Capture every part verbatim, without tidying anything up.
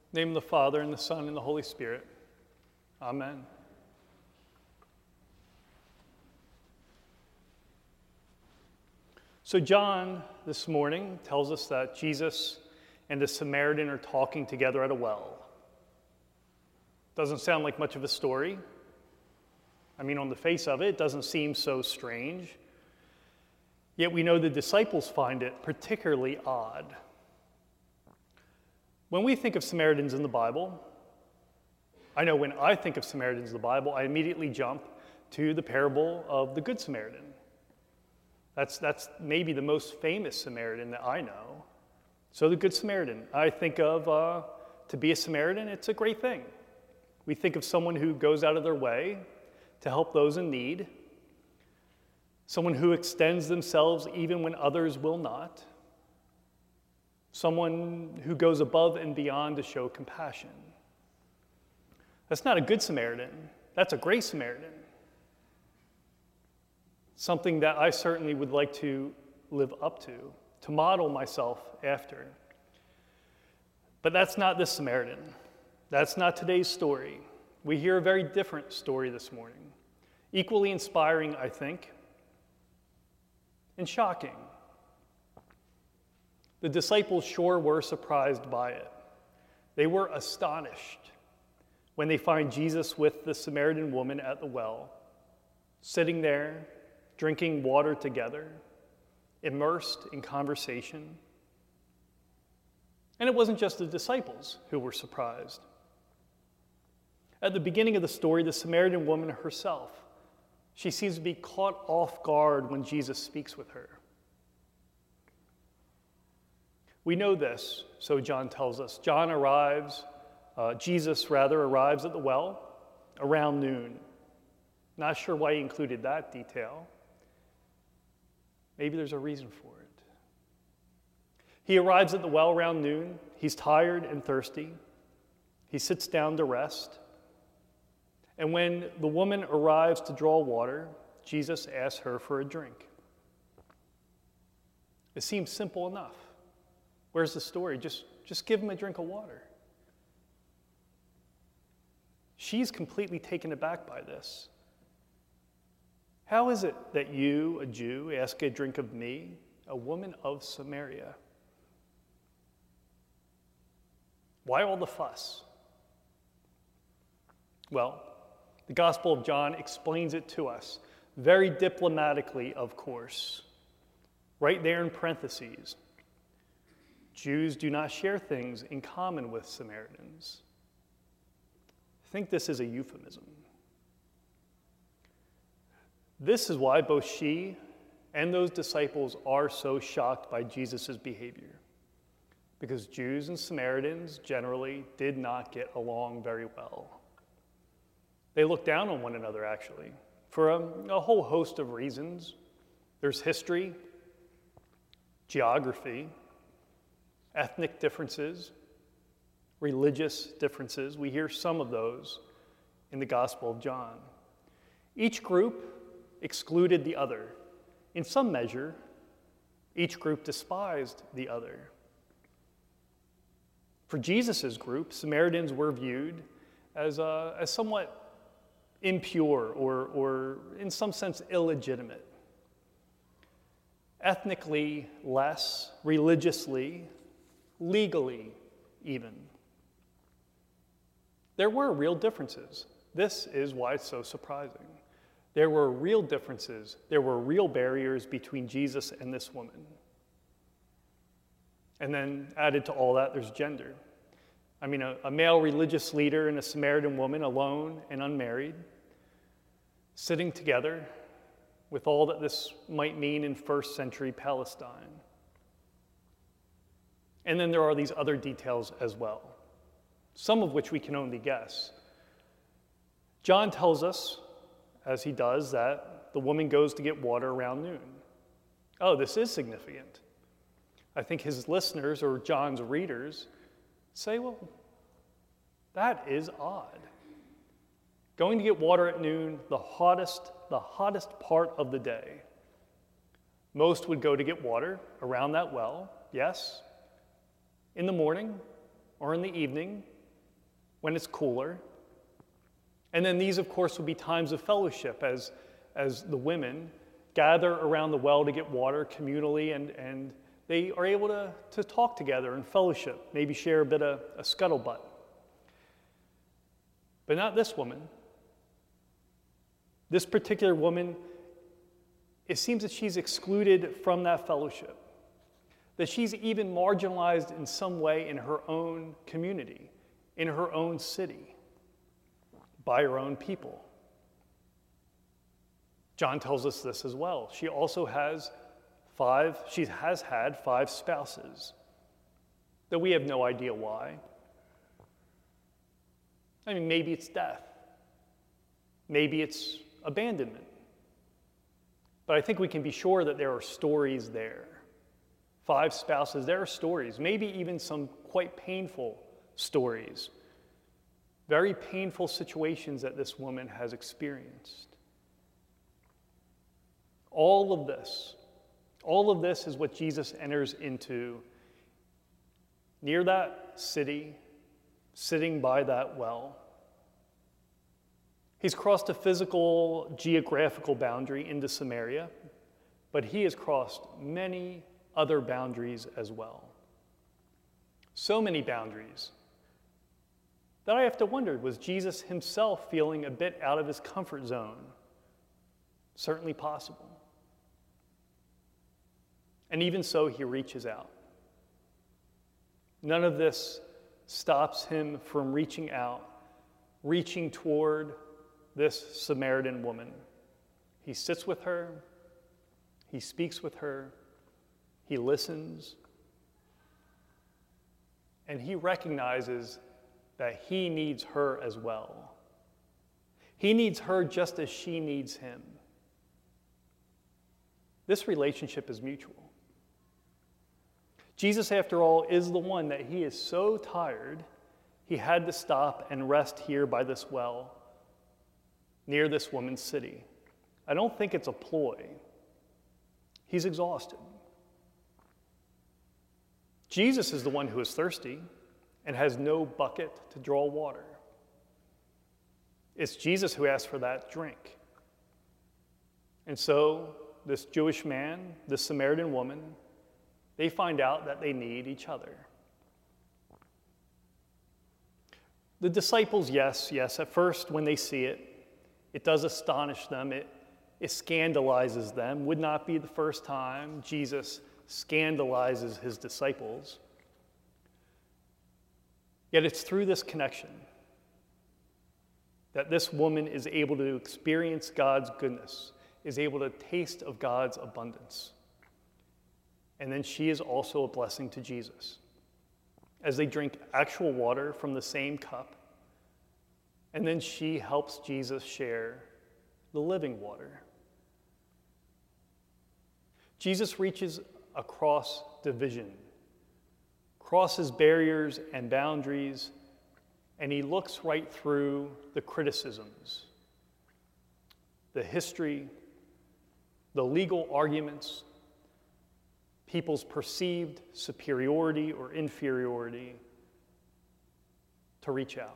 name of the Father, and the Son, and the Holy Spirit. Amen. So John, this morning, tells us that Jesus and the Samaritan are talking together at a well. Doesn't sound like much of a story. I mean, on the face of it, it doesn't seem so strange. Yet we know the disciples find it particularly odd. When we think of Samaritans in the Bible, I know when I think of Samaritans in the Bible, I immediately jump to the parable of the Good Samaritan. That's, that's maybe the most famous Samaritan that I know. So the Good Samaritan, I think of, uh, to be a Samaritan, it's a great thing. We think of someone who goes out of their way to help those in need, someone who extends themselves even when others will not, someone who goes above and beyond to show compassion. That's not a good Samaritan. That's a great Samaritan. Something that I certainly would like to live up to, to model myself after. But that's not this Samaritan. That's not today's story. We hear a very different story this morning. Equally inspiring, I think, and shocking. The disciples sure were surprised by it. They were astonished when they find Jesus with the Samaritan woman at the well, sitting there, drinking water together, immersed in conversation. And it wasn't just the disciples who were surprised. At the beginning of the story, the Samaritan woman herself, she seems to be caught off guard when Jesus speaks with her. We know this, so John tells us. John arrives, uh, Jesus rather, arrives at the well around noon. Not sure why he included that detail. Maybe there's a reason for it. He arrives at the well around noon. He's tired and thirsty. He sits down to rest. And when the woman arrives to draw water, Jesus asks her for a drink. It seems simple enough. Where's the story? Just, just give him a drink of water. She's completely taken aback by this. How is it that you, a Jew, ask a drink of me, a woman of Samaria? Why all the fuss? Well, the Gospel of John explains it to us, very diplomatically, of course. Right there in parentheses, Jews do not share things in common with Samaritans. I think this is a euphemism. This is why both she and those disciples are so shocked by Jesus' behavior, because Jews and Samaritans generally did not get along very well. They look down on one another, actually, for a, a whole host of reasons. There's history, geography, ethnic differences, religious differences. We hear some of those in the Gospel of John. Each group excluded the other. In some measure, each group despised the other. For Jesus' group, Samaritans were viewed as, uh, as somewhat impure or, or, in some sense, illegitimate. Ethnically less, religiously, legally even. There were real differences. This is why it's so surprising. There were real differences. There were real barriers between Jesus and this woman. And then added to all that, there's gender. I mean, a, a male religious leader and a Samaritan woman, alone and unmarried, sitting together with all that this might mean in first century Palestine. And then there are these other details as well, some of which we can only guess. John tells us, as he does, that the woman goes to get water around noon. Oh, this is significant. I think his listeners or John's readers say, well, that is odd. Going to get water at noon, the hottest, the hottest part of the day. Most would go to get water around that well, yes, in the morning or in the evening, when it's cooler. And then these, of course, would be times of fellowship as, as the women gather around the well to get water communally, and, and they are able to, to talk together and fellowship, maybe share a bit of a scuttlebutt. But not this woman. This particular woman, it seems that she's excluded from that fellowship, that she's even marginalized in some way in her own community, in her own city, by her own people. John tells us this as well. She also has five, she has had five spouses, though we have no idea why. I mean, maybe it's death. Maybe it's abandonment. But I think we can be sure that there are stories there. Five spouses, there are stories, maybe even some quite painful stories. Very painful situations that this woman has experienced. All of this, all of this is what Jesus enters into near that city, sitting by that well. He's crossed a physical, geographical boundary into Samaria, but he has crossed many other boundaries as well. So many boundaries that I have to wonder, was Jesus himself feeling a bit out of his comfort zone? Certainly possible. And even so, he reaches out. None of this stops him from reaching out, reaching toward this Samaritan woman. He sits with her, he speaks with her, he listens, and he recognizes that he needs her as well. He needs her just as she needs him. This relationship is mutual. Jesus, after all, is the one that he is so tired, he had to stop and rest here by this well, near this woman's city. I don't think it's a ploy. He's exhausted. Jesus is the one who is thirsty and has no bucket to draw water. It's Jesus who asked for that drink. And so this Jewish man, this Samaritan woman, they find out that they need each other. The disciples, yes, yes, at first when they see it, it does astonish them, it, it scandalizes them. Would not be the first time Jesus scandalizes his disciples. Yet it's through this connection that this woman is able to experience God's goodness, is able to taste of God's abundance. And then she is also a blessing to Jesus, as they drink actual water from the same cup, and then she helps Jesus share the living water. Jesus reaches across division, crosses barriers and boundaries, and he looks right through the criticisms, the history, the legal arguments, people's perceived superiority or inferiority, to reach out,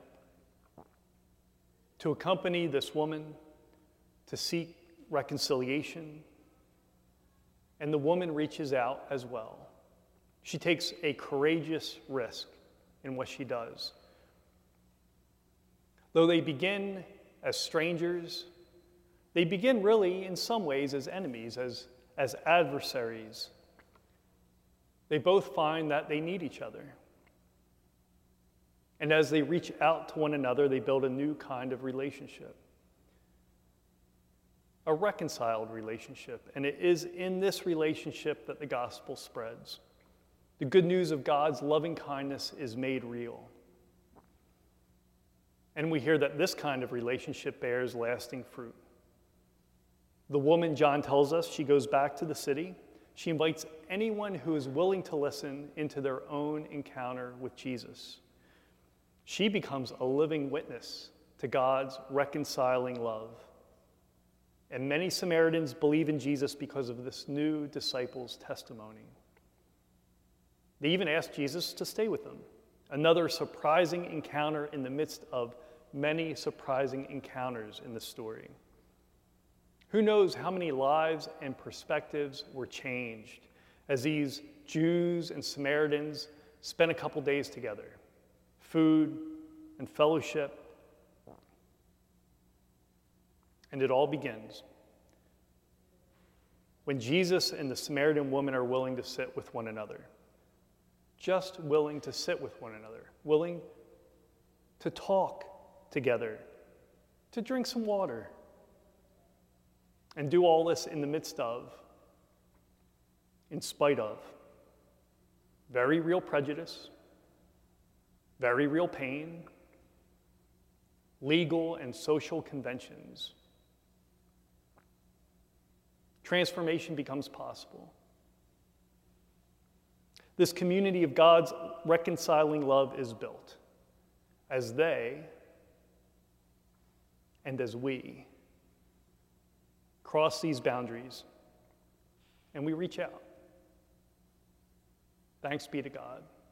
to accompany this woman, to seek reconciliation. And the woman reaches out as well. She takes a courageous risk in what she does. Though they begin as strangers, they begin really in some ways as enemies, as, as adversaries. They both find that they need each other. And as they reach out to one another, they build a new kind of relationship, a reconciled relationship. And it is in this relationship that the gospel spreads. The good news of God's loving kindness is made real. And we hear that this kind of relationship bears lasting fruit. The woman, John tells us, she goes back to the city. She invites anyone who is willing to listen into their own encounter with Jesus. She becomes a living witness to God's reconciling love. And many Samaritans believe in Jesus because of this new disciple's testimony. They even asked Jesus to stay with them. Another surprising encounter in the midst of many surprising encounters in the story. Who knows how many lives and perspectives were changed as these Jews and Samaritans spent a couple days together, food and fellowship. And it all begins when Jesus and the Samaritan woman are willing to sit with one another. Just willing to sit with one another, willing to talk together, to drink some water, and do all this in the midst of, in spite of, very real prejudice, very real pain, legal and social conventions. Transformation becomes possible. This community of God's reconciling love is built as they and as we cross these boundaries and we reach out. Thanks be to God.